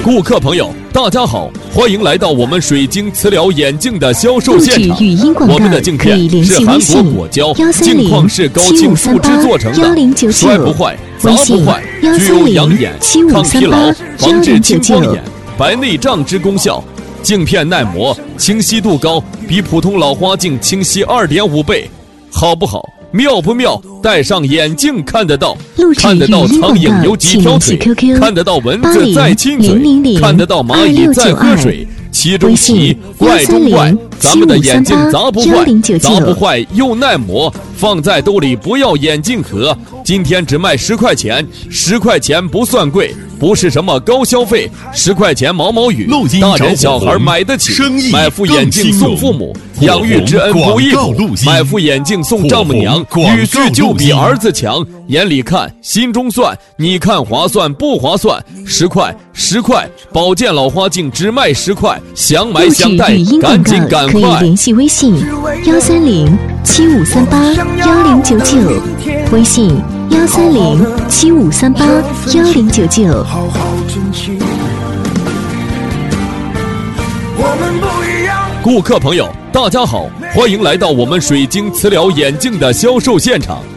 顾客朋友，大家好，欢迎来到我们水晶磁疗眼镜的销售现场。我们的镜片是韩国果胶镜框式高清树脂做成的，摔不坏，砸不坏，具有养眼、抗疲劳、防治青光眼、白内障之功效。镜片耐磨，清晰度高，比普通老花镜清晰2.5倍，好不好？妙不妙？戴上眼镜看得到，看得到苍蝇有几条腿，看得到蚊子在亲嘴，看得到蚂蚁在喝水。奇中奇，怪中怪，咱们的眼镜砸不坏，砸不坏又耐磨，放在兜里不要眼镜盒。今天只卖10块钱，10块钱不算贵，不是什么高消费，10块钱毛毛雨，大人小孩买得起。买副眼镜送父母，养育之恩不易补；买副眼镜送丈母娘，女婿就比儿子强。眼里看，心中算，你看划算不划算？10块，10块，保健老花镜只卖10块，想买想戴，赶紧赶快！ 可以联系微信13075381099，微信13075381099。 顾客朋友，大家好，欢迎来到我们水晶磁疗眼镜的销售现场。